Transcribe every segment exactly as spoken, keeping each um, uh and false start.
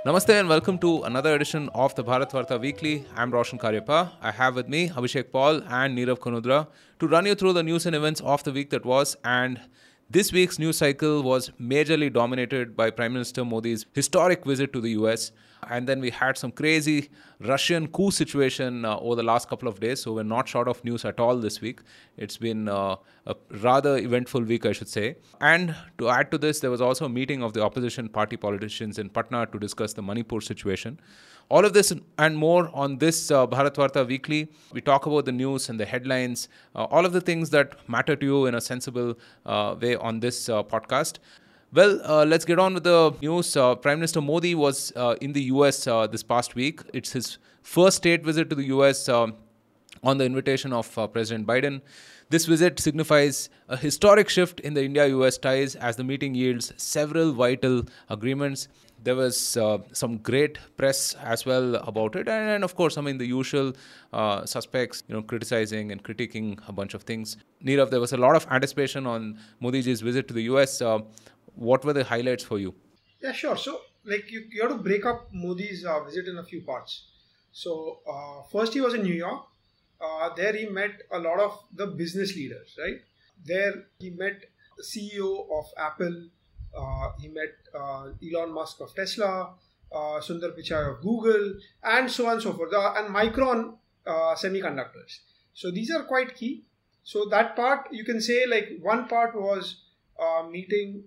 Namaste and welcome to another edition of the Bharat Varta Weekly. I'm Roshan Karyappa. I have with me Abhishek Paul and Neerav Kanudra to run you through the news and events of the week that was. And this week's news cycle was majorly dominated by Prime Minister Modi's historic visit to the U S. And then we had some crazy Russian coup situation uh, over the last couple of days. So we're not short of news at all this week. It's been uh, a rather eventful week, I should say. And to add to this, there was also a meeting of the opposition party politicians in Patna to discuss the Manipur situation. All of this and more on this uh, Bharat Varta Weekly. We talk about the news and the headlines, uh, all of the things that matter to you in a sensible uh, way on this uh, podcast. Well, uh, let's get on with the news. Uh, Prime Minister Modi was uh, in the U S uh, this past week. It's his first state visit to the U S uh, on the invitation of uh, President Biden. This visit signifies a historic shift in the India-U S ties as the meeting yields several vital agreements. There was uh, some great press as well about it. And, and of course, I mean, the usual uh, suspects, you know, criticizing and critiquing a bunch of things. Neerav, there was a lot of anticipation on Modi's visit to the U S. Uh, what were the highlights for you? Yeah, sure. So, like, you, you have to break up Modi's uh, visit in a few parts. So, uh, first he was in New York. Uh, there he met a lot of the business leaders, right? There he met the C E O of Apple. Uh, he met uh, Elon Musk of Tesla, uh, Sundar Pichai of Google, and so on and so forth. Uh, and Micron uh, semiconductors. So these are quite key. So that part, you can say, like, one part was uh, meeting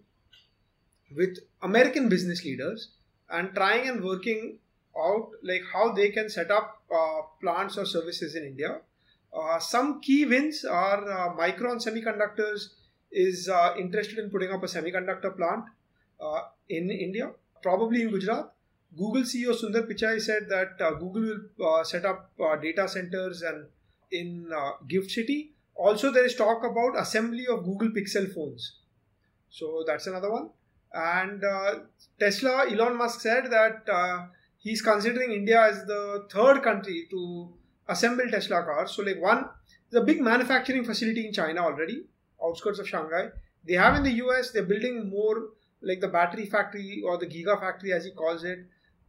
with American business leaders and trying and working out like how they can set up uh, plants or services in India. Uh, some key wins are uh, Micron Semiconductors is uh, interested in putting up a semiconductor plant uh, in India, probably in Gujarat. Google C E O Sundar Pichai said that uh, Google will uh, set up uh, data centers and in uh, Gift City. Also, there is talk about assembly of Google Pixel phones. So that's another one. And uh, Tesla, Elon Musk said that uh, he's considering India as the third country to assemble Tesla cars. So like one, there's a big manufacturing facility in China already, outskirts of Shanghai. They have in the U S, they're building more like the battery factory or the giga factory as he calls it.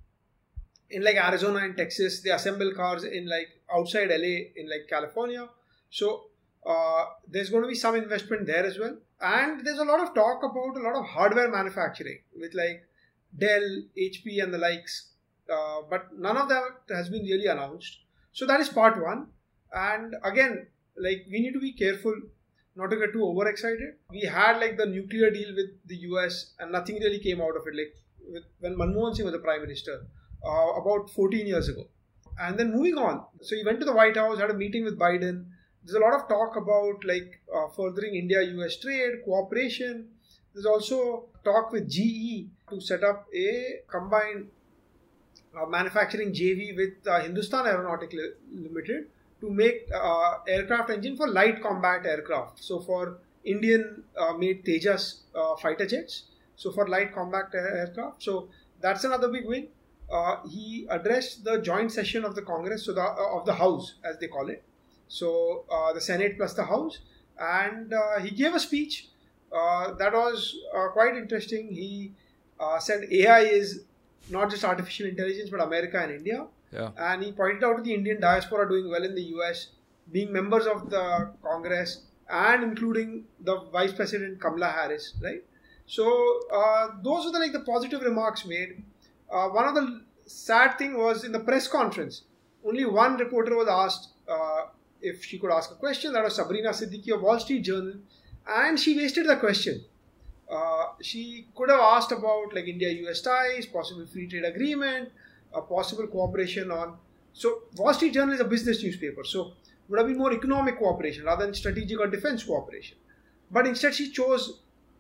In like Arizona and Texas, they assemble cars in like outside L A in like California. So uh, there's going to be some investment there as well. And there's a lot of talk about a lot of hardware manufacturing with like Dell, H P and the likes. Uh, but none of that has been really announced. So that is part one. And again, like we need to be careful not to get too overexcited. We had like the nuclear deal with the U S and nothing really came out of it. Like with, when Manmohan Singh was the prime minister uh, about fourteen years ago. And then moving on. So he went to the White House, had a meeting with Biden. There's a lot of talk about like uh, furthering India-U S trade, cooperation. There's also talk with G E to set up a combined uh, manufacturing J V with uh, Hindustan Aeronautic Limited to make uh, aircraft engine for light combat aircraft. So for Indian uh, made Tejas uh, fighter jets. So for light combat aircraft. So that's another big win. Uh, he addressed the joint session of the Congress, so the, uh, of the House as they call it. So uh, the Senate plus the House, and uh, he gave a speech uh, that was uh, quite interesting. He uh, said A I is not just artificial intelligence but America and India. Yeah. And he pointed out to the Indian diaspora doing well in the U S, being members of the Congress and including the Vice President Kamala Harris, right? So uh, those are the, like the positive remarks made. Uh, one of the sad thing was in the press conference, only one reporter was asked uh, if she could ask a question. That was Sabrina Siddiqui of Wall Street Journal, and she wasted the question. Uh, she could have asked about like India-U S ties, possible free trade agreement, a possible cooperation on. So Wall Street Journal is a business newspaper, so would have been more economic cooperation rather than strategic or defense cooperation. But instead she chose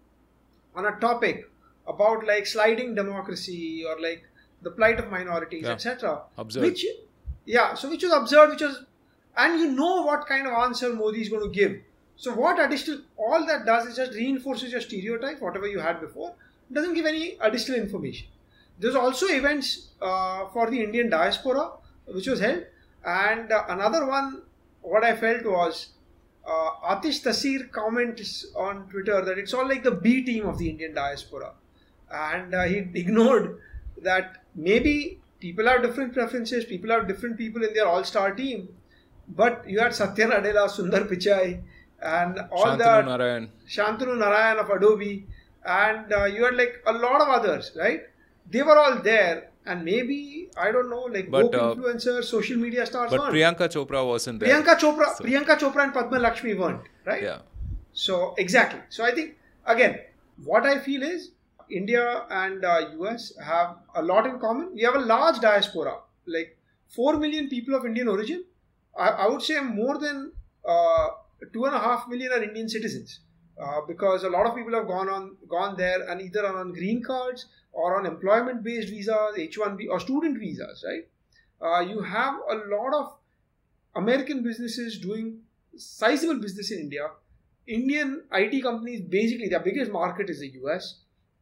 on a topic about like sliding democracy or like the plight of minorities, Yeah. et cetera. Absurd. Which, yeah, so which was absurd, which was, and you know what kind of answer Modi is going to give. So what additional, all that does is just reinforces your stereotype, whatever you had before. It doesn't give any additional information. There's also events uh, for the Indian diaspora, which was held. And uh, another one, what I felt was, uh, Atish Tasir comments on Twitter that it's all like the B team of the Indian diaspora. And uh, he ignored that maybe people have different preferences, people have different people in their all-star team, but you had Satya Nadella, Sundar Pichai, and all Shantanu that, Narayan. Shantanu Narayan of Adobe, and uh, you had like a lot of others, right? They were all there, and maybe I don't know, like But woke uh, influencers, social media stars but weren't. Priyanka Chopra wasn't there. Priyanka Chopra, So, Priyanka Chopra and Padma Lakshmi weren't, right? yeah. So exactly. So I think again, what I feel is India and uh, U S have a lot in common. We have a large diaspora, like four million people of Indian origin. I, I would say more than uh, two and a half million are Indian citizens, uh, because a lot of people have gone on gone there and either are on green cards or on employment based visas, H one B or student visas, right? Uh, you have a lot of American businesses doing sizable business in India. Indian I T companies, basically their biggest market is the U S.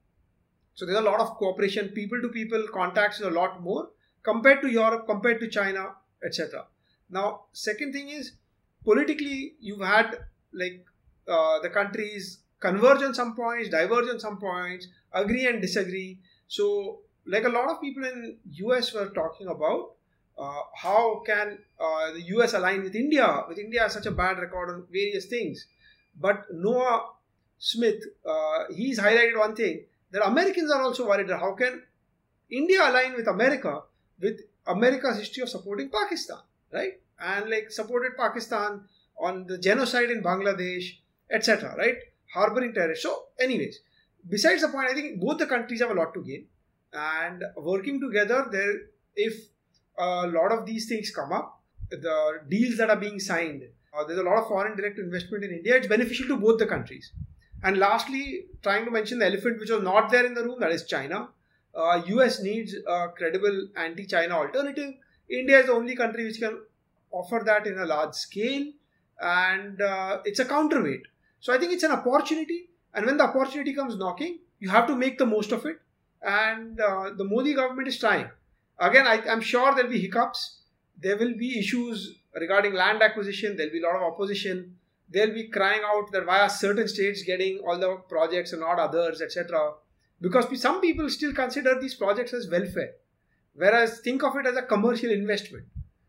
So there's a lot of cooperation, people to people contacts is a lot more compared to Europe, compared to China, et cetera. Now, second thing is politically, you've had like uh, the countries converge on some points, diverge on some points, agree and disagree. So, like a lot of people in U S were talking about uh, how can uh, the U S align with India? With India has such a bad record on various things. But Noah Smith, uh, he's highlighted one thing that Americans are also worried that how can India align with America with America's history of supporting Pakistan, right? And like supported Pakistan on the genocide in Bangladesh, et cetera, right? Harboring terrorists. So, anyways, besides the point, I think both the countries have a lot to gain, and working together, there if a lot of these things come up, the deals that are being signed, uh, there's a lot of foreign direct investment in India. It's beneficial to both the countries. And lastly, trying to mention the elephant which was not there in the room, that is China. Uh, U S needs a credible anti-China alternative. India is the only country which can offer that in a large scale, and uh, it's a counterweight. So I think it's an opportunity, and when the opportunity comes knocking, you have to make the most of it. And uh, the Modi government is trying. Again, I, I'm sure there'll be hiccups. There will be issues regarding land acquisition. There'll be a lot of opposition. They'll be crying out that why are certain states getting all the projects and not others, et cetera. Because some people still consider these projects as welfare, whereas think of it as a commercial investment.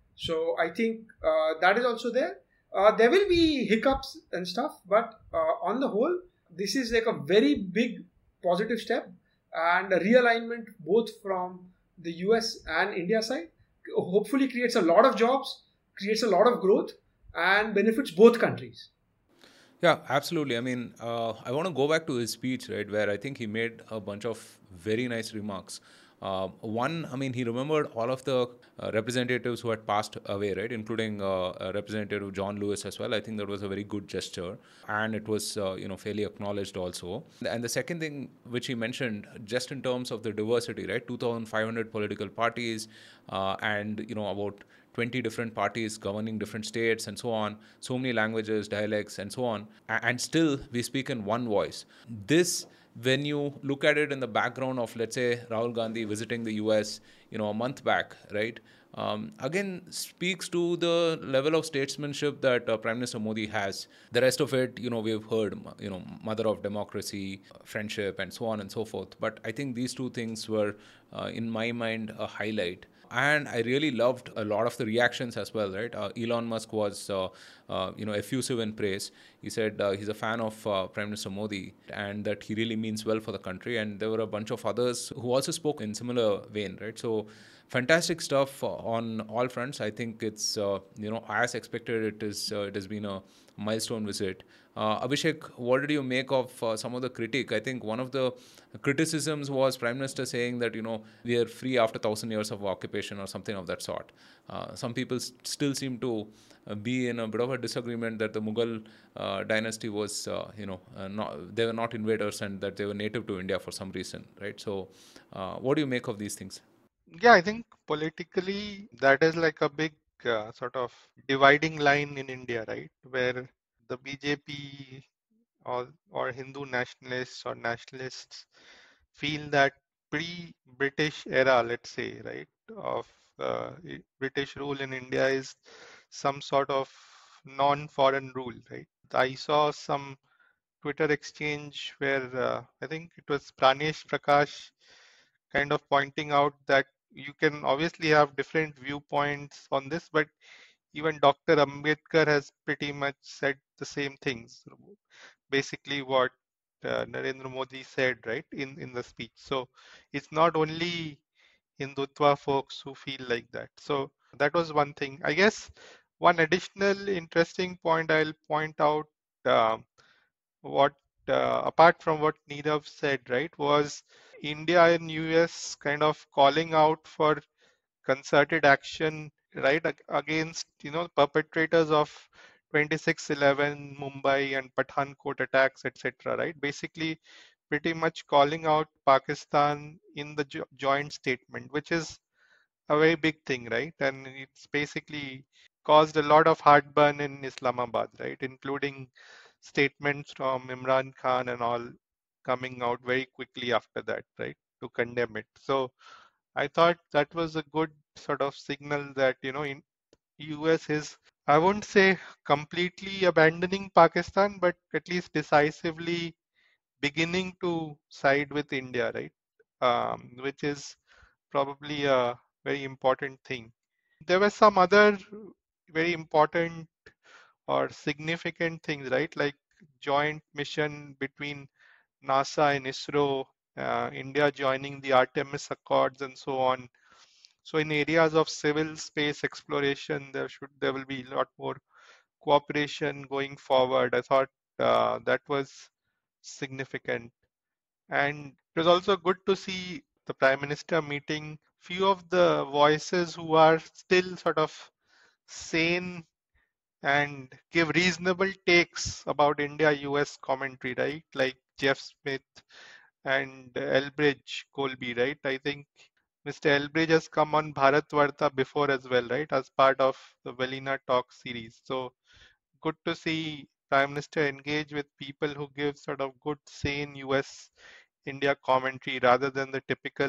So I think uh, that is also there. Uh, there will be hiccups and stuff, but uh, on the whole, this is like a very big positive step and a realignment both from the U S and India side. Hopefully creates a lot of jobs, creates a lot of growth, and benefits both countries. Yeah, absolutely. I mean, uh, I want to go back to his speech, right, where I think he made a bunch of very nice remarks. Uh, one, I mean, he remembered all of the uh, representatives who had passed away, right, including uh, uh, Representative John Lewis as well. I think that was a very good gesture, and it was, uh, you know, fairly acknowledged also. And the second thing which he mentioned, just in terms of the diversity, right, two thousand five hundred political parties, uh, and you know about twenty different parties governing different states and so on, so many languages, dialects, and so on, and still we speak in one voice. This, when you look at it in the background of, let's say, Rahul Gandhi visiting the U S, you know, a month back, right? Um, again, speaks to the level of statesmanship that uh, Prime Minister Modi has. The rest of it, you know, we've heard, you know, mother of democracy, friendship, and so on and so forth. But I think these two things were, uh, in my mind, a highlight. And I really loved a lot of the reactions as well, right? Uh, Elon Musk was, uh, uh, you know, effusive in praise. He said uh, he's a fan of uh, Prime Minister Modi and that he really means well for the country. And there were a bunch of others who also spoke in similar vein, right? So fantastic stuff on all fronts. I think it's, uh, you know, as expected, it is. Uh, it has been a milestone visit. Uh, Abhishek, what did you make of uh, some of the critique? I think one of the criticisms was Prime Minister saying that, you know, we are free after thousand years of occupation or something of that sort. Uh, some people st- still seem to uh, be in a bit of a disagreement that the Mughal uh, dynasty was, uh, you know, uh, not, they were not invaders and that they were native to India for some reason, right? So, uh, what do you make of these things? Yeah, I think politically that is like a big uh, sort of dividing line in India, right? Where the B J P or or Hindu nationalists or nationalists feel that pre-British era, let's say, right, of uh, i- British rule in India is some sort of non-foreign rule, right? I saw some Twitter exchange where uh, I think it was Pranesh Prakash kind of pointing out that you can obviously have different viewpoints on this, but even Doctor Ambedkar has pretty much said the same things. Basically, what uh, Narendra Modi said, right, in, in the speech. So it's not only Hindutva folks who feel like that. So that was one thing. I guess one additional interesting point I'll point out, uh, what uh, apart from what Nirav said, right, was India and U S kind of calling out for concerted action, right, against, you know, perpetrators of twenty-six eleven Mumbai and Pathankot attacks, et cetera. Right, basically, pretty much calling out Pakistan in the jo- joint statement, which is a very big thing, right? And it's basically caused a lot of heartburn in Islamabad, right, including statements from Imran Khan and all coming out very quickly after that, right, to condemn it. So I thought that was a good sort of signal that, you know, in U S is, I won't say completely abandoning Pakistan, but at least decisively beginning to side with India, right? Um, which is probably a very important thing. There were some other very important or significant things, right? Like joint mission between NASA and ISRO, uh, India joining the Artemis Accords and so on. So in areas of civil space exploration, there should there will be a lot more cooperation going forward. I thought uh, that was significant. And it was also good to see the Prime Minister meeting few of the voices who are still sort of sane and give reasonable takes about India-U S commentary, right? Like Jeff Smith and Elbridge Colby, right? I think Mister Elbridge has come on Bharat Varta before as well, right? As part of the Velina Talk series. So good to see Prime Minister engage with people who give sort of good, sane U S India commentary rather than the typical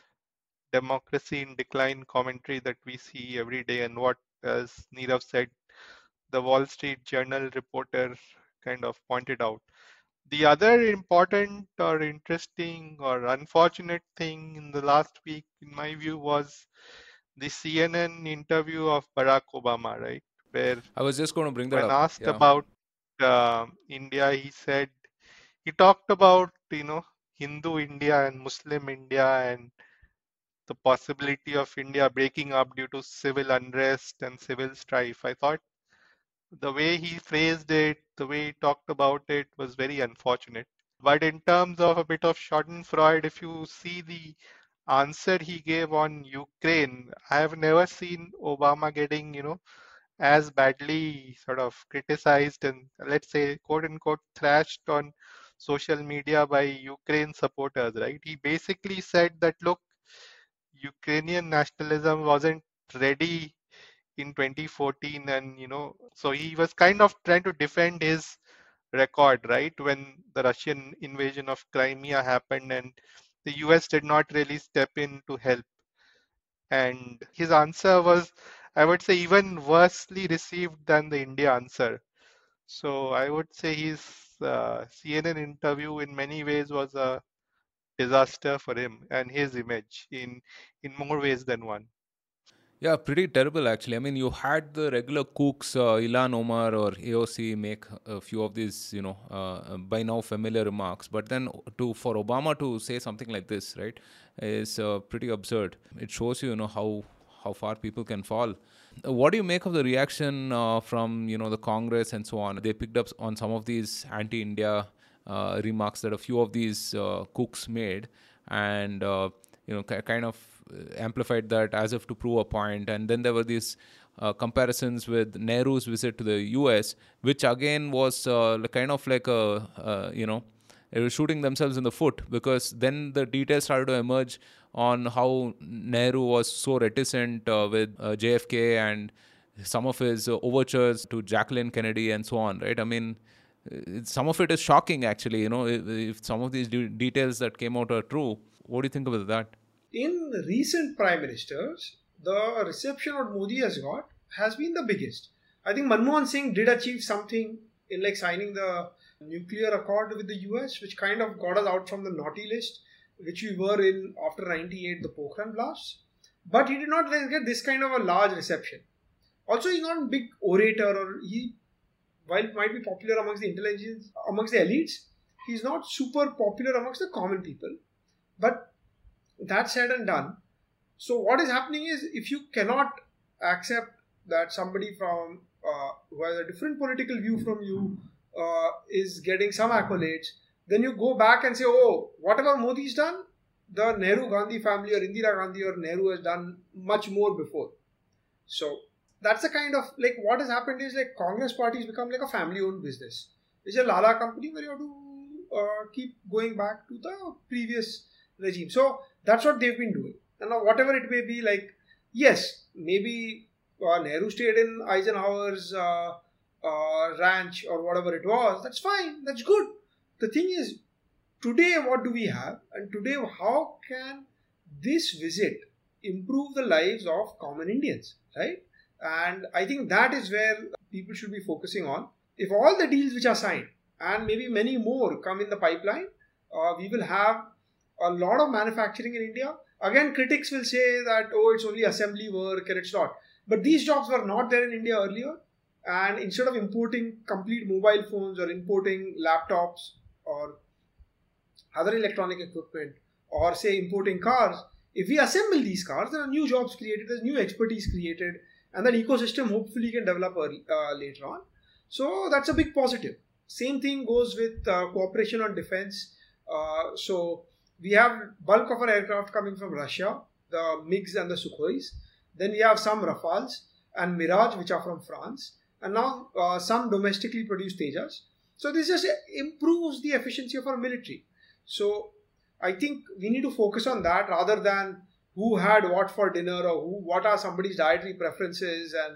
democracy in decline commentary that we see every day, and what, as Nirav said, the Wall Street Journal reporter kind of pointed out. The other important or interesting or unfortunate thing in the last week, in my view, was the C N N interview of Barack Obama, right? Where I was just going to bring that when up. asked Yeah. about uh, India, he said, he talked about, you know, Hindu India and Muslim India and the possibility of India breaking up due to civil unrest and civil strife. I thought the way he phrased it, the way he talked about it was very unfortunate. But in terms of a bit of Schadenfreude, if you see the answer he gave on Ukraine, I have never seen Obama getting, you know, as badly sort of criticized and, let's say, quote unquote thrashed on social media by Ukraine supporters, right? He basically said that, look, Ukrainian nationalism wasn't ready in twenty fourteen, and, you know, so he was kind of trying to defend his record, right, when the Russian invasion of Crimea happened and the U S did not really step in to help. And his answer was, I would say, even worsely received than the India answer. So I would say his uh, C N N interview in many ways was a disaster for him and his image in in more ways than one. Yeah, pretty terrible actually. I mean, you had the regular cooks, uh, Ilan Omar or A O C, make a few of these, you know, uh, by now familiar remarks. But then to for Obama to say something like this, right, is uh, pretty absurd. It shows you, you know, how how far people can fall. Uh, What do you make of the reaction uh, from, you know, the Congress and so on? They picked up on some of these anti-India uh, remarks that a few of these uh, cooks made, and uh, you know, ki- kind of uh, amplified that as if to prove a point. And then there were these uh, comparisons with Nehru's visit to the U S, which again was uh, like- kind of like a, uh, you know, they were shooting themselves in the foot, because then the details started to emerge on how Nehru was so reticent uh, with uh, J F K and some of his uh, overtures to Jacqueline Kennedy and so on, right? I mean, uh, some of it is shocking actually, you know, if, if some of these de- details that came out are true. What do you think about that? In recent prime ministers, the reception what Modi has got has been the biggest. I think Manmohan Singh did achieve something in like signing the nuclear accord with the U S, which kind of got us out from the naughty list, which we were in after ninety-eight, the Pokhran blast. but he did not get this kind of a large reception. Also, he's not a big orator, or he, while it might be popular amongst the intelligence, amongst the elites, he's not super popular amongst the common people. But that said and done, so what is happening is, if you cannot accept that somebody from uh, who has a different political view from you uh, is getting some accolades, then you go back and say, oh, whatever Modi's done, the Nehru Gandhi family or Indira Gandhi or Nehru has done much more before. So that's the kind of, like, what has happened is, like, Congress party has become like a family owned business. It's a Lala company where you have to uh, keep going back to the previous regime. So that's what they've been doing. And now whatever it may be, like, yes, maybe uh, Nehru stayed in Eisenhower's uh, uh, ranch or whatever it was. That's fine. That's good. The thing is, today what do we have? And today, how can this visit improve the lives of common Indians, right? And I think that is where people should be focusing on. If all the deals which are signed, and maybe many more come in the pipeline, uh, we will have a lot of manufacturing in India. Again, critics will say that, oh, it's only assembly work and it's not. But these jobs were not there in India earlier. And instead of importing complete mobile phones or importing laptops or other electronic equipment, or say importing cars, if we assemble these cars, there are new jobs created, there's new expertise created, and that ecosystem hopefully can develop early, uh, later on. So that's a big positive. Same thing goes with uh, cooperation on defense. Uh, so we have bulk of our aircraft coming from Russia, the MiGs and the Sukhois. Then we have some Rafales and Mirage, which are from France. And now uh, some domestically produced Tejas. So this just improves the efficiency of our military. So I think we need to focus on that rather than who had what for dinner, or who, what are somebody's dietary preferences, and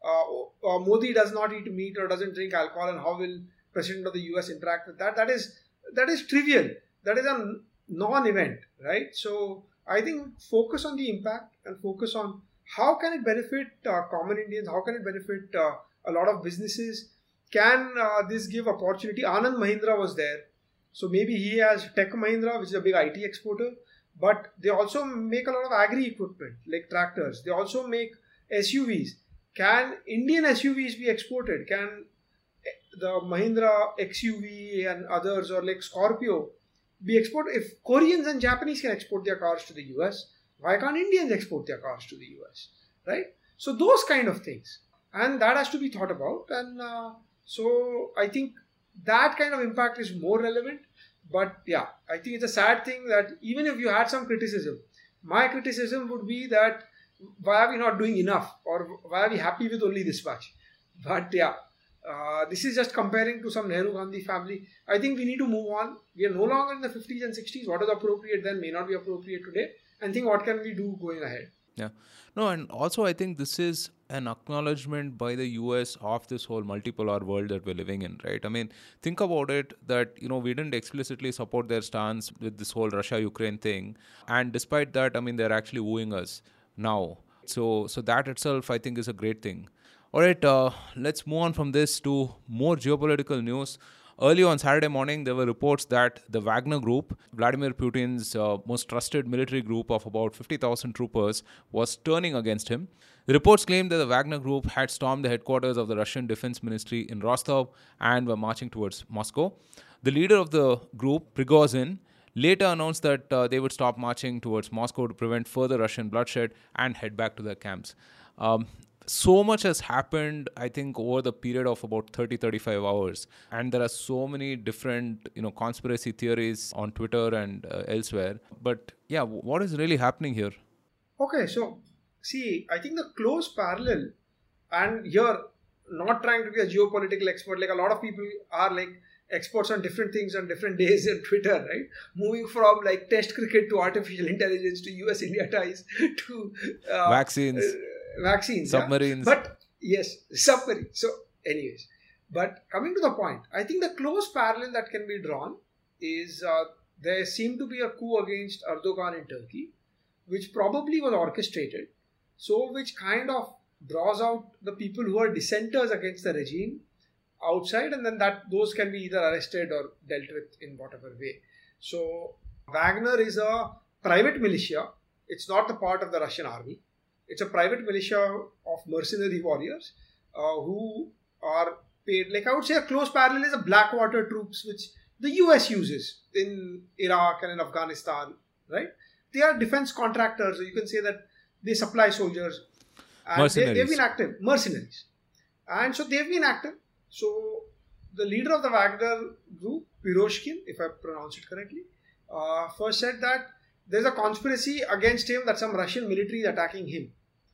uh, uh, Modi does not eat meat or doesn't drink alcohol, and how will President of the U S interact with that? That is that is trivial. That is a non-event, right? So I think focus on the impact and focus on how can it benefit uh, common Indians, how can it benefit uh, a lot of businesses. Can uh, this give opportunity? Anand Mahindra was there. So maybe he has Tech Mahindra, which is a big I T exporter, but they also make a lot of agri equipment like tractors. They also make S U Vs. Can Indian S U Vs be exported? Can the Mahindra X U V and others, or like Scorpio, be exported? If Koreans and Japanese can export their cars to the U S, why can't Indians export their cars to the U S? Right? So those kind of things. And that has to be thought about. And uh, so I think that kind of impact is more relevant. But yeah, I think it's a sad thing that even if you had some criticism, my criticism would be that why are we not doing enough, or why are we happy with only this much? But yeah, uh, this is just comparing to some Nehru Gandhi family. I think we need to move on. We are no longer in the fifties and sixties. What is appropriate then may not be appropriate today. And think what can we do going ahead. Yeah. No, and also I think this is an acknowledgement by the U S of this whole multipolar world that we're living in, right? I mean, think about it that, you know, we didn't explicitly support their stance with this whole Russia-Ukraine thing. And despite that, I mean, they're actually wooing us now. So, so that itself, I think, is a great thing. All right, uh, let's move on from this to more geopolitical news. Early on Saturday morning, there were reports that the Wagner Group, Vladimir Putin's uh, most trusted military group of about fifty thousand troopers, was turning against him. The reports claimed that the Wagner Group had stormed the headquarters of the Russian Defense Ministry in Rostov and were marching towards Moscow. The leader of the group, Prigozhin, later announced that uh, they would stop marching towards Moscow to prevent further Russian bloodshed and head back to their camps. Um, So much has happened, I think, over the period of about thirty, thirty-five hours. And there are so many different, you know, conspiracy theories on Twitter and uh, elsewhere. But yeah, what is really happening here? Okay, so see, I think the close parallel, and here, not trying to be a geopolitical expert, like a lot of people are like experts on different things on different days on Twitter, right? Moving from like test cricket to artificial intelligence to U S India ties to uh, vaccines. Uh, Vaccines, submarines. Yeah? But yes, submarines. So, anyways, but coming to the point, I think the close parallel that can be drawn is uh, there seemed to be a coup against Erdogan in Turkey, which probably was orchestrated. So, which kind of draws out the people who are dissenters against the regime outside, and then that those can be either arrested or dealt with in whatever way. So, Wagner is a private militia It's not the part of the Russian army. It's a private militia of mercenary warriors uh, who are paid, like I would say a close parallel is the Blackwater troops which the U S uses in Iraq and in Afghanistan, right? They are defense contractors, so you can say that they supply soldiers. And they, they've been active, mercenaries. And so they've been active. So the leader of the Wagner group, Piroshkin, if I pronounce it correctly, uh, first said that there's a conspiracy against him that some Russian military is attacking him.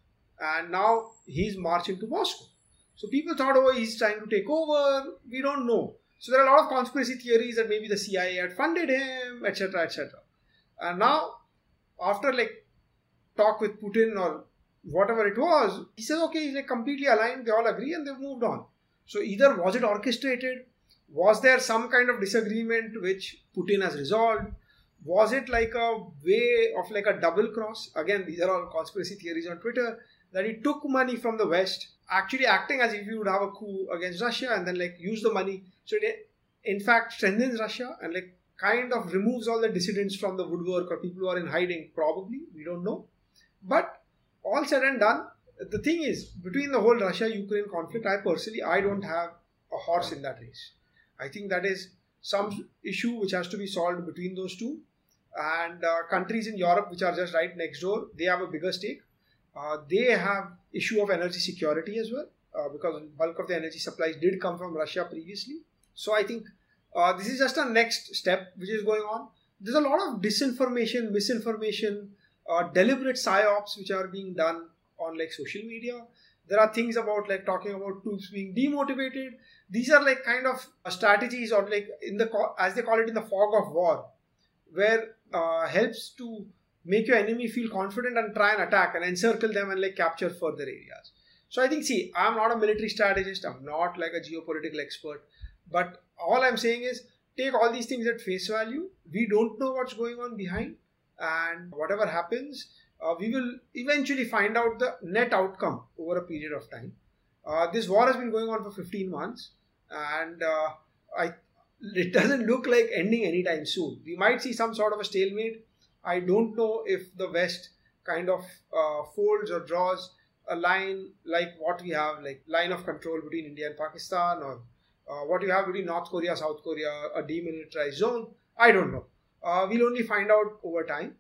And now he's marching to Moscow. So people thought, oh, he's trying to take over. We don't know. So there are a lot of conspiracy theories that maybe the C I A had funded him, et cetera, et cetera. And now, after like talk with Putin or whatever it was, he says, okay, he's like completely aligned. They all agree and they've moved on. So either was it orchestrated? Was there some kind of disagreement which Putin has resolved? Was it like a way of like a double cross? Again, these are all conspiracy theories on Twitter, that he took money from the West, actually acting as if he would have a coup against Russia and then like use the money. So it in fact strengthens Russia and like kind of removes all the dissidents from the woodwork or people who are in hiding, probably. We don't know. But all said and done, the thing is, between the whole Russia-Ukraine conflict, I personally, I don't have a horse in that race. I think that is some issue which has to be solved between those two. And uh, countries in Europe, which are just right next door, they have a bigger stake. Uh, they have issue of energy security as well, uh, because bulk of the energy supplies did come from Russia previously. So I think uh, this is just a next step which is going on. There's a lot of disinformation, misinformation, uh, deliberate psyops which are being done on like social media. There are things about like talking about troops being demotivated. These are like kind of strategies or like in the, as they call it, in the fog of war, where uh, helps to make your enemy feel confident and try and attack and encircle them and like capture further areas. So I think, see, I'm not a military strategist. I'm not like a geopolitical expert. But all I'm saying is take all these things at face value. We don't know what's going on behind. And whatever happens, uh, we will eventually find out the net outcome over a period of time. Uh, this war has been going on for fifteen months. And uh, I, it doesn't look like ending anytime soon. We might see some sort of a stalemate. I don't know if the West kind of uh, folds or draws a line like what we have, like line of control between India and Pakistan, or uh, what you have between North Korea, South Korea, a demilitarized zone. I don't know. Uh, we'll only find out over time.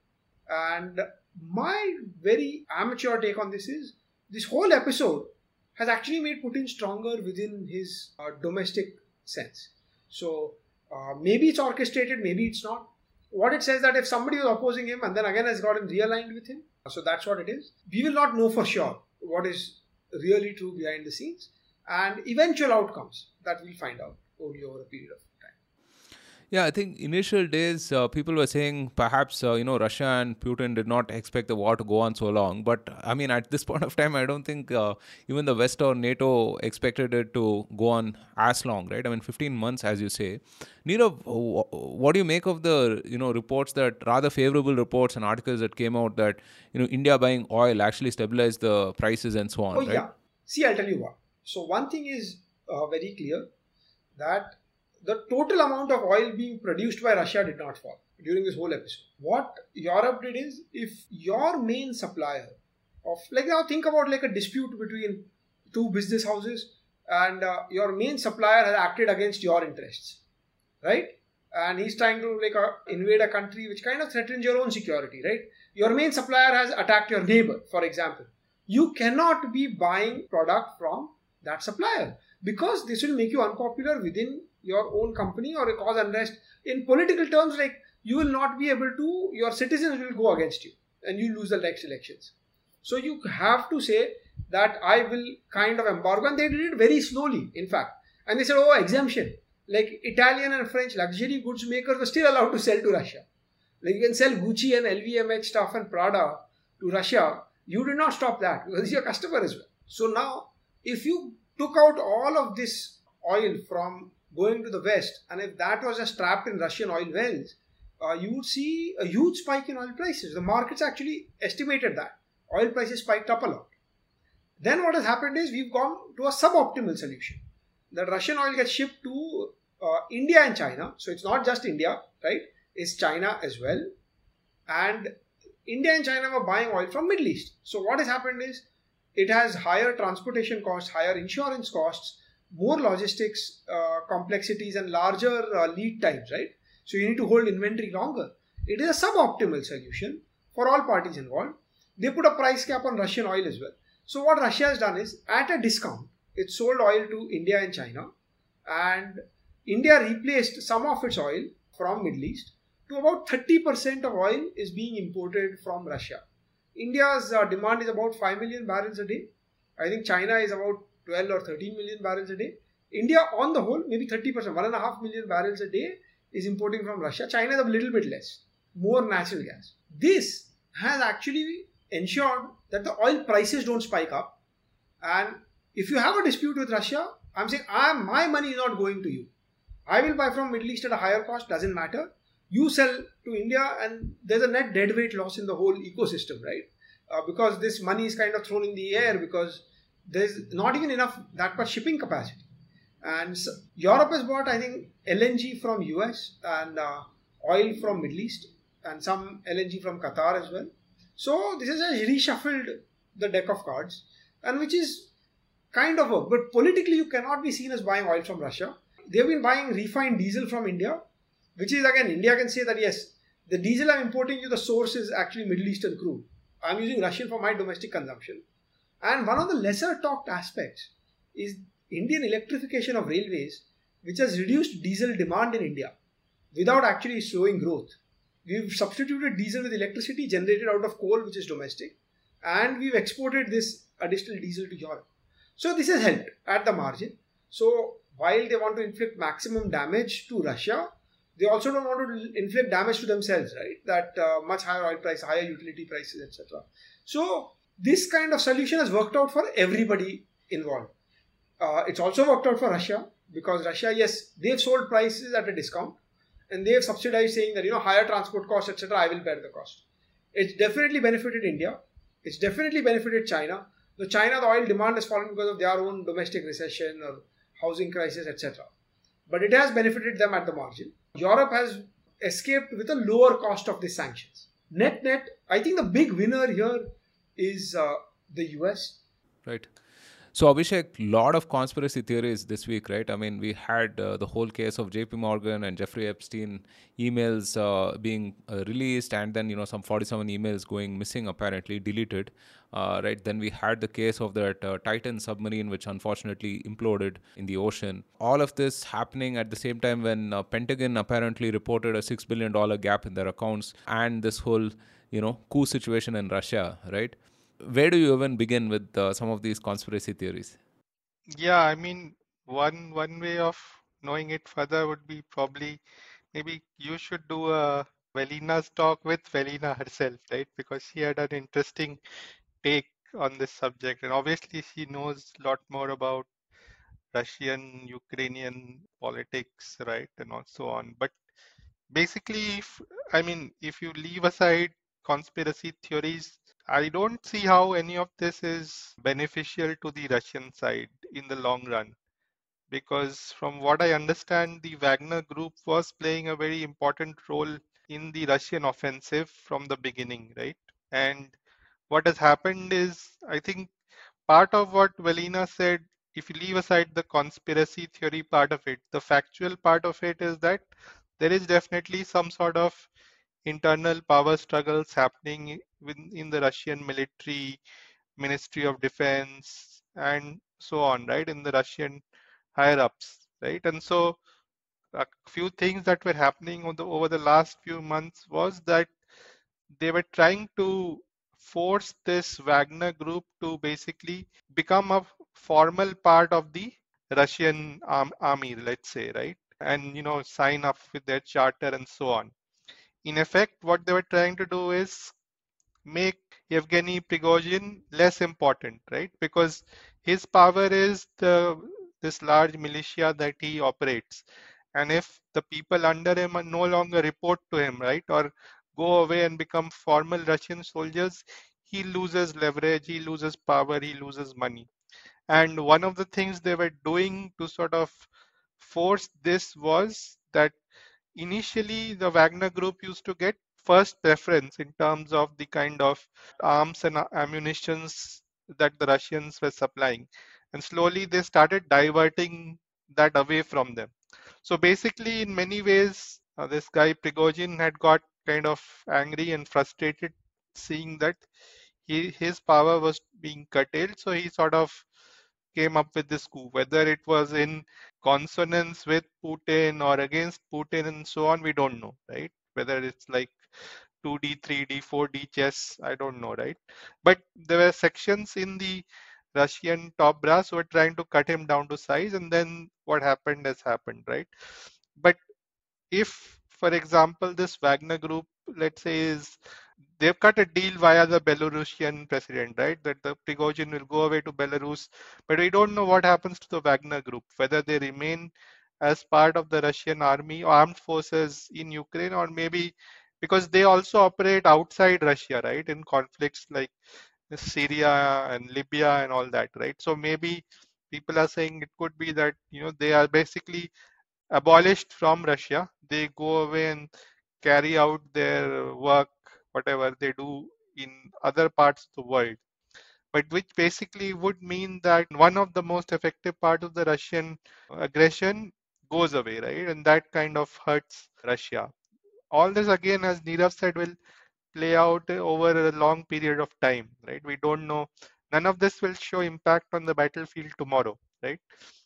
And my very amateur take on this is, this whole episode has actually made Putin stronger within his uh, domestic sense. So uh, maybe it's orchestrated, maybe it's not. What it says that if somebody was opposing him and then again has gotten realigned with him, so that's what it is. We will not know for sure what is really true behind the scenes, and eventual outcomes that we'll find out only over a period of time. Yeah, I think initial days uh, people were saying perhaps uh, you know Russia and Putin did not expect the war to go on so long. But I mean, at this point of time, I don't think uh, even the West or NATO expected it to go on as long, right? I mean, fifteen months, as you say. Nirav, what do you make of the you know reports, that rather favorable reports and articles that came out that you know India buying oil actually stabilized the prices and so on? Oh right? yeah. See, I'll tell you what. So one thing is uh, very clear, that the total amount of oil being produced by Russia did not fall during this whole episode. What Europe did is, if your main supplier of, like now think about like a dispute between two business houses, and uh, your main supplier has acted against your interests, right? And he's trying to like uh, invade a country which kind of threatens your own security, right? Your main supplier has attacked your neighbor, for example. You cannot be buying product from that supplier, because this will make you unpopular within your own company or cause unrest. In political terms, like you will not be able to, your citizens will go against you and you lose the next elections. So you have to say that I will kind of embargo, and they did it very slowly, in fact. And they said, oh, exemption. Like Italian and French luxury goods makers were still allowed to sell to Russia. Like you can sell Gucci and L V M H stuff and Prada to Russia. You did not stop that because it's your customer as well. So now, if you took out all of this oil from going to the West, and if that was just trapped in Russian oil wells, uh, you would see a huge spike in oil prices. The markets actually estimated that. Oil prices spiked up a lot. Then what has happened is we've gone to a suboptimal solution. The Russian oil gets shipped to uh, India and China. So it's not just India, right? It's China as well. And India and China were buying oil from Middle East. So what has happened is it has higher transportation costs, higher insurance costs, more logistics uh, complexities, and larger uh, lead times, right? So you need to hold inventory longer. It is a suboptimal solution for all parties involved. They put a price cap on Russian oil as well. So what Russia has done is, at a discount, it sold oil to India and China, and India replaced some of its oil from Middle East. To about thirty percent of oil is being imported from Russia. India's uh, demand is about five million barrels a day. I think China is about twelve or thirteen million barrels a day. India on the whole, maybe thirty percent, one and a half million barrels a day is importing from Russia. China is a little bit less, more natural gas. This has actually ensured that the oil prices don't spike up. And if you have a dispute with Russia, I'm saying I'm, my money is not going to you. I will buy from Middle East at a higher cost, doesn't matter. You sell to India and there's a net deadweight loss in the whole ecosystem, right? Uh, because this money is kind of thrown in the air because there's not even enough that much shipping capacity. And so Europe has bought, I think, L N G from U S and uh, oil from Middle East and some L N G from Qatar as well. So this has reshuffled the deck of cards, and which is kind of work. But politically, you cannot be seen as buying oil from Russia. They've been buying refined diesel from India, which is, again, India can say that yes, the diesel I'm importing you, the source is actually Middle Eastern crude. I'm using Russian for my domestic consumption. And one of the lesser talked aspects is Indian electrification of railways, which has reduced diesel demand in India without actually slowing growth. We've substituted diesel with electricity generated out of coal, which is domestic, and we've exported this additional diesel to Europe. So this has helped at the margin. So while they want to inflict maximum damage to Russia, they also don't want to inflict damage to themselves, right? That uh, much higher oil price, higher utility prices, et cetera. So this kind of solution has worked out for everybody involved. Uh, it's also worked out for Russia because Russia, yes, they've sold prices at a discount and they've subsidized, saying that, you know, higher transport costs, et cetera, I will bear the cost. It's definitely benefited India. It's definitely benefited China. The China, the oil demand has fallen because of their own domestic recession or housing crisis, et cetera. But it has benefited them at the margin. Europe has escaped with a lower cost of these sanctions. Net net, I think the big winner here is uh, the U S. Right. So Abhishek, lot of conspiracy theories this week, right? I mean, we had uh, the whole case of J P Morgan and Jeffrey Epstein emails uh, being uh, released, and then, you know, some forty-seven emails going missing, apparently deleted, uh, right? Then we had the case of that uh, Titan submarine, which unfortunately imploded in the ocean. All of this happening at the same time when uh, Pentagon apparently reported a six billion dollars gap in their accounts, and this whole, you know, coup situation in Russia, right? Where do you even begin with uh, some of these conspiracy theories? Yeah, I mean, one one way of knowing it further would be probably maybe you should do a Velina's talk with Velina herself, right? Because she had an interesting take on this subject, and obviously she knows a lot more about Russian, Ukrainian politics, right, and so on. But basically, if, I mean, if you leave aside conspiracy theories, I don't see how any of this is beneficial to the Russian side in the long run. Because from what I understand, the Wagner Group was playing a very important role in the Russian offensive from the beginning, right? And what has happened is, I think part of what Velina said, if you leave aside the conspiracy theory part of it, the factual part of it is that there is definitely some sort of internal power struggles happening within the Russian military, Ministry of Defense, and so on, right, in the Russian higher ups, right? And so a few things that were happening over the, over the last few months was that they were trying to force this Wagner group to basically become a formal part of the Russian arm, army, let's say, right? And, you know, sign up with their charter and so on. In effect, what they were trying to do is make Yevgeny Prigozhin less important, right? Because his power is the this large militia that he operates. And if the people under him are no longer report to him, right, or go away and become formal Russian soldiers, he loses leverage, he loses power, he loses money. And one of the things they were doing to sort of force this was that initially the Wagner group used to get first preference in terms of the kind of arms and ammunitions that the Russians were supplying. And slowly they started diverting that away from them. So basically, in many ways, uh, this guy Prigozhin had got kind of angry and frustrated seeing that he his power was being curtailed. So he sort of came up with this coup. Whether it was in consonance with Putin or against Putin and so on, we don't know, right? Whether it's like two D, three D, four D chess, I don't know, right? But there were sections in the Russian top brass who were trying to cut him down to size, and then what happened has happened, right? But if, for example, this Wagner group, let's say, is they've cut a deal via the Belarusian president, right? That the Prigozhin will go away to Belarus, but we don't know what happens to the Wagner group, whether they remain as part of the Russian army or armed forces in Ukraine, or maybe because they also operate outside Russia, right? In conflicts like Syria and Libya and all that, right? So maybe people are saying it could be that, you know, they are basically abolished from Russia. They go away and carry out their work, whatever they do in other parts of the world. But which basically would mean that one of the most effective part of the Russian aggression goes away, right? And that kind of hurts Russia. All this again, as Nirav said, will play out over a long period of time, right? We don't know. None of this will show impact on the battlefield tomorrow, right?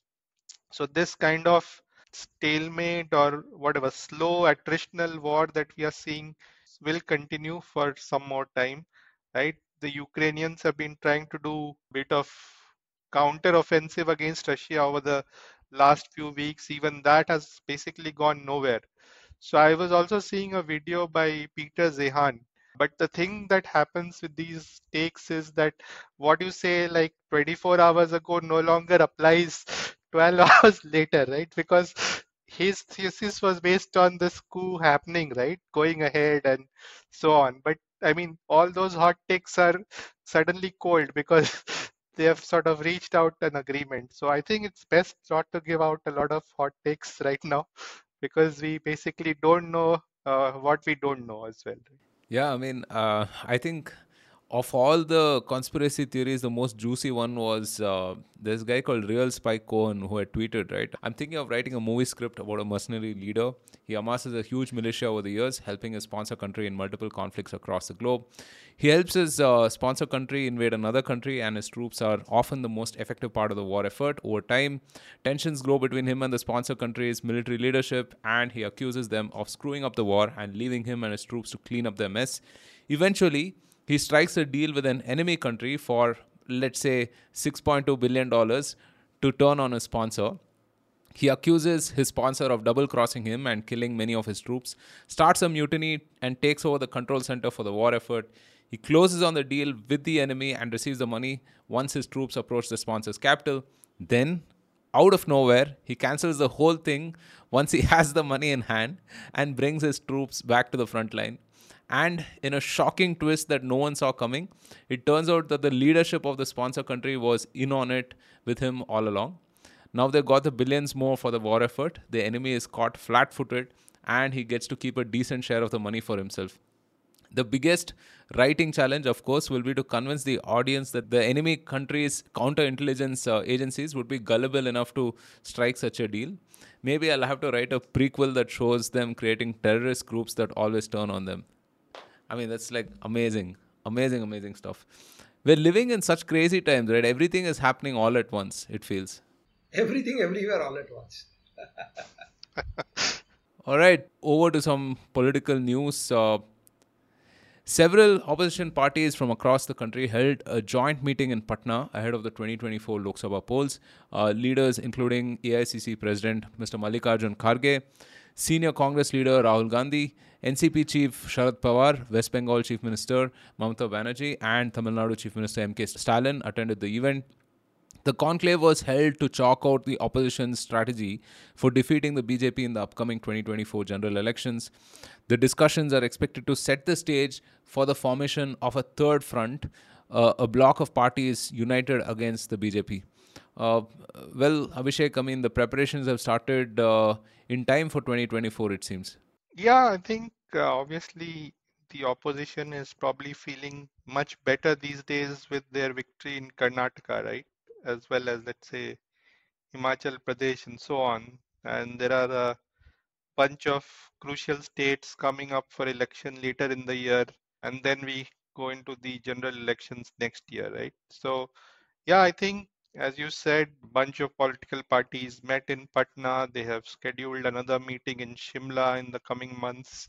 So this kind of stalemate or whatever slow attritional war that we are seeing will continue for some more time, right? The Ukrainians have been trying to do a bit of counter offensive against Russia over the last few weeks. Even that has basically gone nowhere. So I was also seeing a video by Peter Zehan. But the thing that happens with these takes is that what you say like twenty-four hours ago no longer applies twelve hours later, right? Because his thesis was based on this coup happening, right? Going ahead and so on. But I mean, all those hot takes are suddenly cold because they have sort of reached out an agreement. So I think it's best not to give out a lot of hot takes right now because we basically don't know uh, what we don't know as well. Yeah, I mean, uh, I think of all the conspiracy theories, the most juicy one was uh, this guy called Real Spike Cohen who had tweeted, right? I'm thinking of writing a movie script about a mercenary leader. He amasses a huge militia over the years, helping his sponsor country in multiple conflicts across the globe. He helps his uh, sponsor country invade another country, and his troops are often the most effective part of the war effort. Over time, tensions grow between him and the sponsor country's military leadership, and he accuses them of screwing up the war and leaving him and his troops to clean up their mess. Eventually, he strikes a deal with an enemy country for, let's say, six point two billion dollars to turn on his sponsor. He accuses his sponsor of double-crossing him and killing many of his troops, starts a mutiny, and takes over the control center for the war effort. He closes on the deal with the enemy and receives the money once his troops approach the sponsor's capital. Then, out of nowhere, he cancels the whole thing once he has the money in hand and brings his troops back to the front line. And in a shocking twist that no one saw coming, it turns out that the leadership of the sponsor country was in on it with him all along. Now they've got the billions more for the war effort. The enemy is caught flat-footed, and he gets to keep a decent share of the money for himself. The biggest writing challenge, of course, will be to convince the audience that the enemy country's counterintelligence uh, agencies would be gullible enough to strike such a deal. Maybe I'll have to write a prequel that shows them creating terrorist groups that always turn on them. I mean, that's like amazing, amazing, amazing stuff. We're living in such crazy times, right? Everything is happening all at once, it feels. Everything, everywhere, all at once. All right, over to some political news. Uh, several opposition parties from across the country held a joint meeting in Patna ahead of the twenty twenty-four Lok Sabha polls. Uh, leaders including A I C C President Mister Mallikarjun Kharge, Senior Congress leader Rahul Gandhi, N C P Chief Sharad Pawar, West Bengal Chief Minister Mamata Banerjee, and Tamil Nadu Chief Minister M K Stalin attended the event. The conclave was held to chalk out the opposition's strategy for defeating the B J P in the upcoming twenty twenty-four general elections. The discussions are expected to set the stage for the formation of a third front, uh, a bloc of parties united against the B J P. Uh, well, Abhishek, I mean, the preparations have started uh, in time for twenty twenty-four, it seems. Yeah, I think uh, obviously the opposition is probably feeling much better these days with their victory in Karnataka, right? As well as, let's say, Himachal Pradesh and so on. And there are a bunch of crucial states coming up for election later in the year. And then we go into the general elections next year, right? So, yeah, I think, as you said, bunch of political parties met in Patna. They have scheduled another meeting in Shimla in the coming months.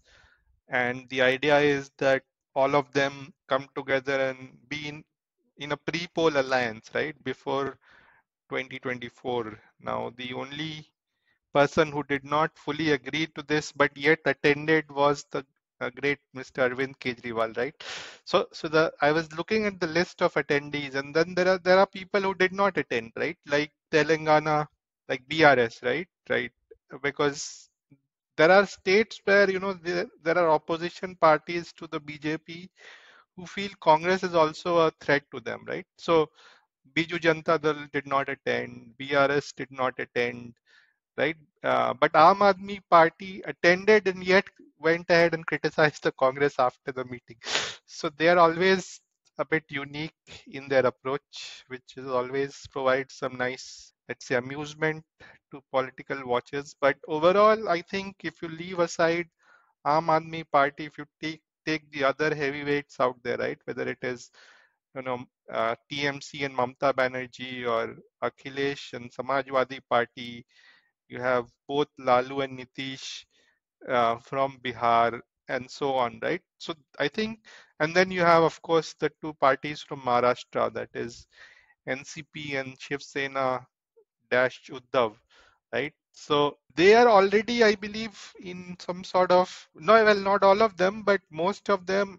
And the idea is that all of them come together and be in, in a pre-poll alliance, right, before twenty twenty-four. Now, the only person who did not fully agree to this but yet attended was the uh, great Mister Arvind Kejriwal, right? So, so the I was looking at the list of attendees, and then there are there are people who did not attend, right? Like Telangana, like B R S, right? Right, because there are states where you know there, there are opposition parties to the B J P who feel Congress is also a threat to them, right? So Biju Janata Dal did not attend, B R S did not attend, right? Uh, but Aam Aadmi Party attended and yet went ahead and criticized the Congress after the meeting. So they are always a bit unique in their approach, which is always provides some nice, let's say, amusement to political watchers. But overall, I think if you leave aside Aam Aadmi Party, if you take take the other heavyweights out there, right, whether it is you know uh, T M C and Mamta Banerjee or Akhilesh and Samajwadi Party, you have both Lalu and Nitish uh, from Bihar and so on, right? So I think, and then you have, of course, the two parties from Maharashtra, that is N C P and Shiv Sena dash Uddhav, right? So they are already, I believe, in some sort of, no, well, not all of them, but most of them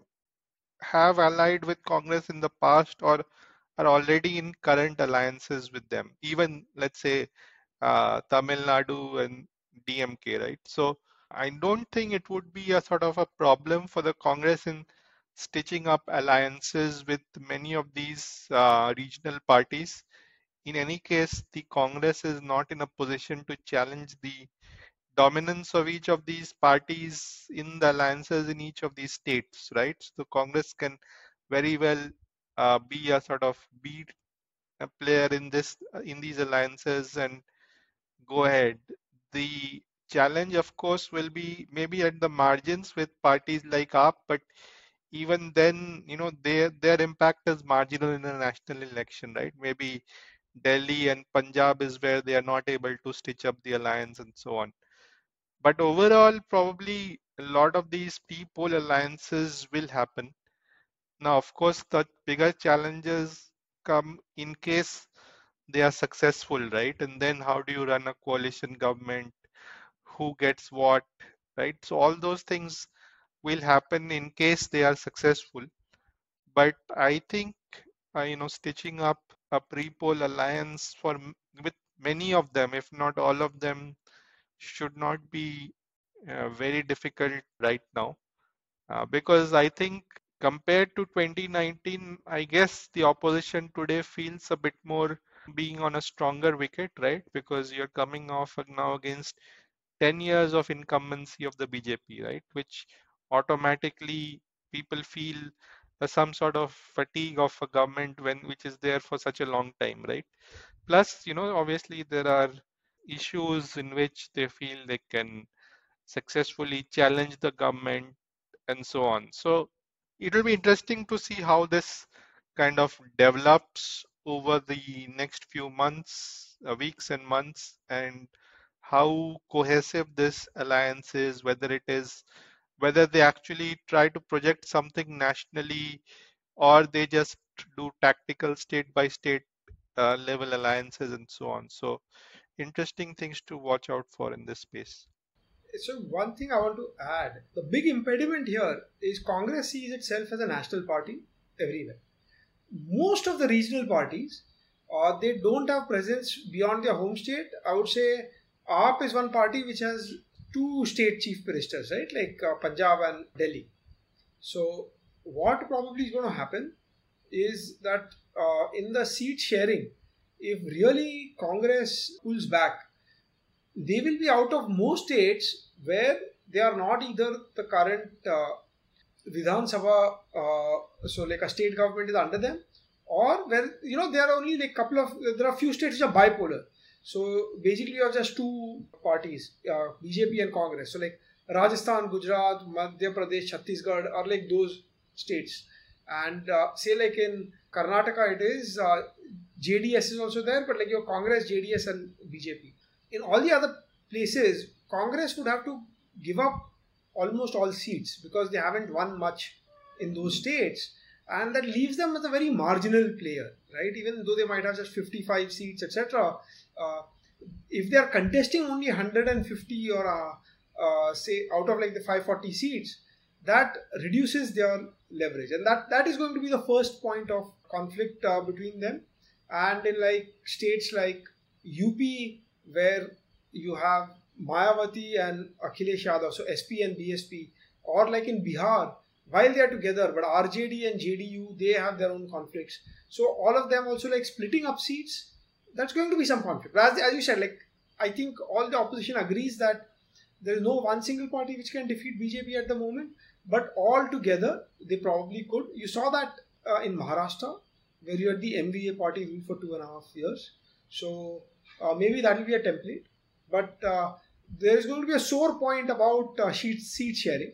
have allied with Congress in the past or are already in current alliances with them. Even, let's say, uh, Tamil Nadu and D M K, right? So I don't think it would be a sort of a problem for the Congress in stitching up alliances with many of these uh, regional parties. In any case, the Congress is not in a position to challenge the dominance of each of these parties in the alliances in each of these states, right? So Congress can very well uh, be a sort of be a player in this in these alliances and go ahead. The challenge, of course, will be maybe at the margins with parties like A P, but even then, you know, their their impact is marginal in a national election, right? Maybe Delhi and Punjab is where they are not able to stitch up the alliance and so on. But overall, probably a lot of these P-poll alliances will happen. Now, of course, the bigger challenges come in case they are successful, right? And then how do you run a coalition government? Who gets what, right? So all those things will happen in case they are successful. But I think, uh, you know, stitching up a pre-poll alliance for with many of them, if not all of them, should not be uh, very difficult right now. Uh, because I think compared to twenty nineteen, I guess the opposition today feels a bit more being on a stronger wicket, right? Because you're coming off now against ten years of incumbency of the B J P, right? Which automatically people feel uh, some sort of fatigue of a government when which is there for such a long time, right? Plus, you know, obviously there are issues in which they feel they can successfully challenge the government and so on. So it will be interesting to see how this kind of develops over the next few months, uh, weeks and months, and how cohesive this alliance is, whether it is, whether they actually try to project something nationally or they just do tactical state by state uh, level alliances and so on. So interesting things to watch out for in this space. So one thing I want to add, the big impediment here is Congress sees itself as a national party everywhere. Most of the regional parties, uh, they don't have presence beyond their home state. I would say A P is one party which has two state chief ministers, right? Like uh, Punjab and Delhi. So what probably is going to happen is that uh, in the seat sharing, if really Congress pulls back, they will be out of most states where they are not either the current uh, Vidhan Sabha, uh, so like a state government is under them, or where you know there are only like couple of there are a few states which are bipolar. So basically, you have just two parties, uh, B J P and Congress. So like Rajasthan, Gujarat, Madhya Pradesh, Chhattisgarh are like those states, and uh, say like in Karnataka, it is uh, J D S is also there, but like your Congress, J D S, and B J P. In all the other places, Congress would have to give up almost all seats because they haven't won much in those states, and that leaves them as a very marginal player, right? Even though they might have just fifty-five seats, et cetera. Uh, if they are contesting only one hundred fifty or uh, uh, say out of like the five hundred forty seats, that reduces their leverage, and that that is going to be the first point of conflict uh, between them. And in like states like U P, where you have Mayawati and Akhilesh Yadav, so S P and B S P, or like in Bihar, while they are together, but R J D and J D U, they have their own conflicts. So all of them also like splitting up seats, that's going to be some conflict. As, as you said, like I think all the opposition agrees that there is no one single party which can defeat B J P at the moment, but all together they probably could. You saw that uh, in Maharashtra, where you had the M V A party rule for two and a half years. So uh, maybe that will be a template. But uh, there is going to be a sore point about uh, seat, seat sharing,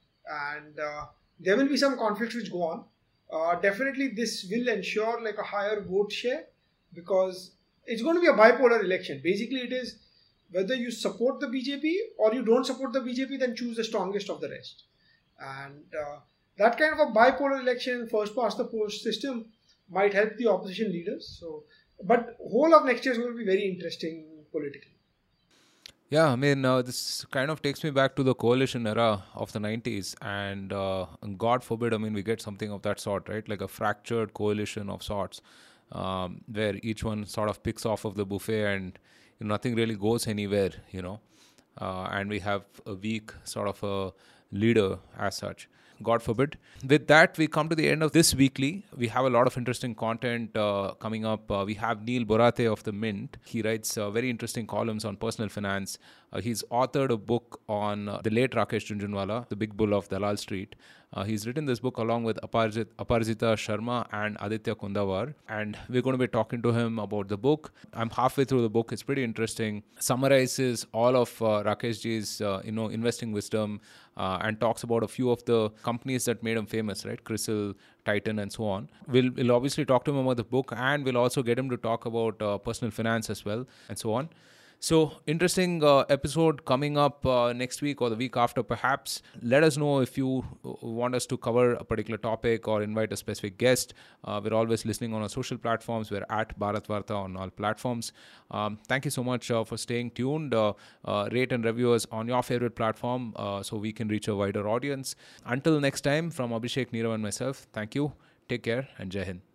and uh, there will be some conflicts which go on. Uh, definitely, this will ensure like a higher vote share because it's going to be a bipolar election. Basically, it is whether you support the B J P or you don't support the B J P, then choose the strongest of the rest. And uh, that kind of a bipolar election, first past the post system, might help the opposition leaders. So, but whole of next year is going to be very interesting politically. Yeah, I mean, uh, this kind of takes me back to the coalition era of the nineties, and uh, God forbid, I mean, we get something of that sort, right? Like a fractured coalition of sorts, um, where each one sort of picks off of the buffet and you know, nothing really goes anywhere, you know, uh, and we have a weak sort of a leader as such. God forbid. With that, we come to the end of this weekly. We have a lot of interesting content uh, coming up. Uh, we have Neil Borate of The Mint. He writes uh, very interesting columns on personal finance. Uh, he's authored a book on uh, the late Rakesh Jhunjhunwala, the big bull of Dalal Street. Uh, he's written this book along with Aparajit, Aparajita Sharma and Aditya Kundawar. And we're going to be talking to him about the book. I'm halfway through the book. It's pretty interesting. Summarizes all of uh, Rakeshji's uh, you know, investing wisdom uh, and talks about a few of the companies that made him famous, right? CRISIL, Titan, and so on. We'll, we'll obviously talk to him about the book, and we'll also get him to talk about uh, personal finance as well, and so on. So, interesting uh, episode coming up uh, next week or the week after, perhaps. Let us know if you want us to cover a particular topic or invite a specific guest. Uh, we're always listening on our social platforms. We're at Bharat Varta on all platforms. Um, thank you so much uh, for staying tuned. Uh, uh, rate and review us on your favorite platform uh, so we can reach a wider audience. Until next time, from Abhishek, Neerav, and myself, thank you. Take care and Jai Hind.